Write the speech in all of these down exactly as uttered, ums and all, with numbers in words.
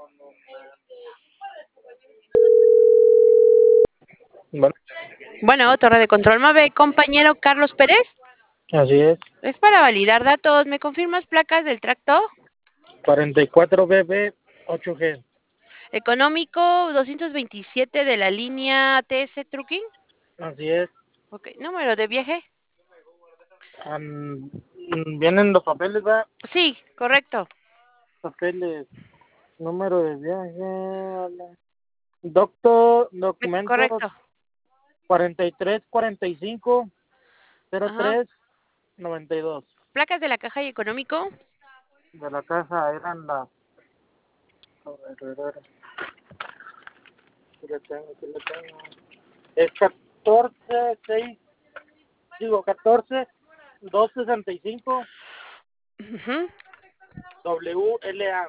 Bueno, Bueno, torre de control MAVE, compañero Carlos Pérez. así es. Es para validar datos. ¿Me confirmas placas del tracto? cuarenta y cuatro B B ocho G. Económico doscientos veintisiete de la línea T S Trucking. Así es. Ok, número de viaje. Am, vienen los papeles, ¿va? Sí, correcto. Papeles. Número de viaje. Doctor, Es documentos correcto. cuarenta y tres cuarenta y cinco cero Ajá. tres noventa y dos. Placas de la caja y económico. De la casa eran las. A ver, a ver, aquí la tengo, aquí la tengo. Es catorce seis, digo catorce dos sesenta y cinco Ujú. W L A.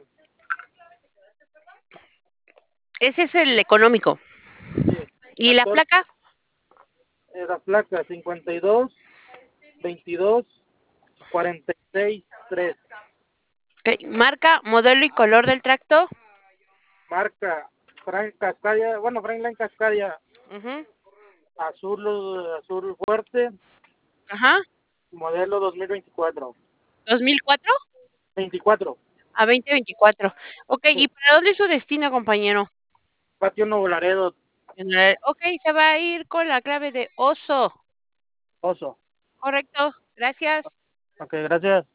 Ese es el económico. Sí, ¿Y la catorce, placa? eh, la placa cincuenta y dos veintidós cuarenta y seis tres. Ok, marca, modelo y color del tracto. Marca Frank Cascadia, bueno, Frankline Cascadia, Ujú. azul, azul fuerte, Ajá. modelo dos mil veinticuatro. ¿dos mil cuatro? veinticuatro. A veinte veinticuatro. Ok, Sí. ¿y para dónde es su destino, compañero? Patio Nuevo Laredo, En el- Ok, se va a ir con la clave de oso. Oso. Correcto. Gracias. Ok, gracias.